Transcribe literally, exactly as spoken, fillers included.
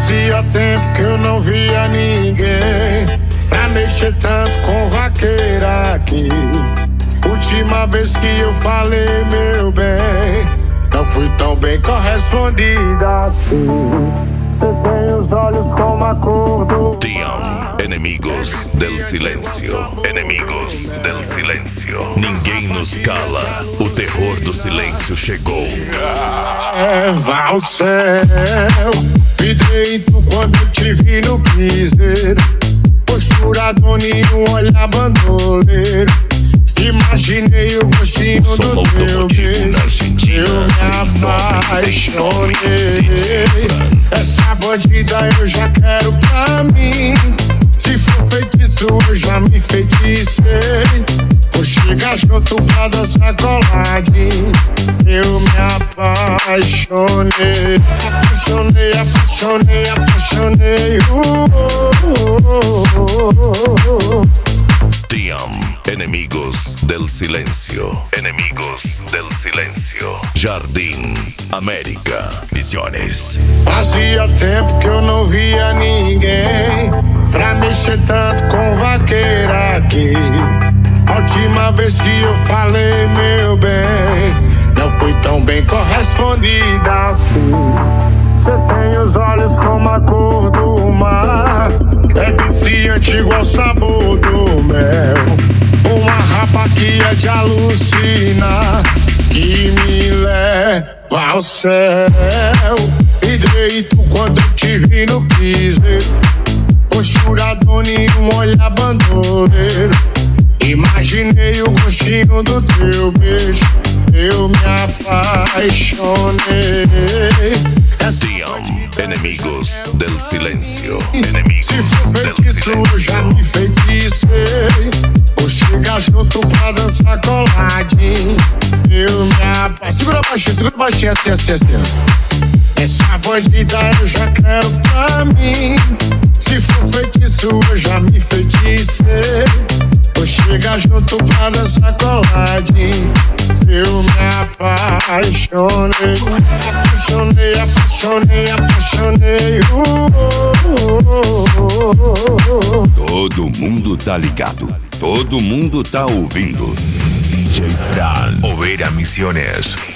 Fazia tempo que eu não via ninguém pra mexer tanto com vaqueira aqui. Última vez que eu falei, meu bem, não fui tão bem correspondida assim. Você tem os olhos como a cor do... Tiam, enemigos del silencio. Enemigos del silencio. Ninguém nos cala. O terror do silêncio chegou. Leva ao céu, me deito quando eu te vi no piseiro. Posturado em um olhar bandoleiro. Imaginei o gostinho o do teu beijo. Eu me apaixonei. Essa bandida eu já quero pra mim. Se for feitiço eu já me feticei. Vou chegar junto pra dançar coladinho. Eu me apaixonei. Apaixonei, apaixonei, apaixonei. uh, uh, uh, uh. Tiam, enemigos del silencio. Enemigos del silencio. Jardim América. Misiones. Fazia tempo que eu não via ninguém pra mexer tanto com vaqueira aqui. A última vez que eu falei, meu bem, não fui tão bem correspondida assim. Você tem os olhos como a cor do mar. É viciante igual o sabor do mel. Uma rapa que é de alucinar, que me leva ao céu. E deito quando eu te vi no piseiro. Posturado em um olhar bandoleiro. Imaginei o gostinho do teu beijo. Eu me apaixonei. Tiam, enemigos del silencio. Enemigos Se for feitiço eu já me feticei. Vou chegar junto pra dançar coladinho. Eu me apaixonei. Segura baixinho, segura baixinho, assim, assim, assim. Essa bandida eu já quero pra mim. Se for feitiço eu já me feticei. Vou chegar junto pra dançar coladinho. Eu me apaixonei. Apaixonei, apaixonei, apaixonei. uh, uh, uh, uh. Todo mundo tá ligado. Todo mundo tá ouvindo. D J Fran, Oveira Misiones.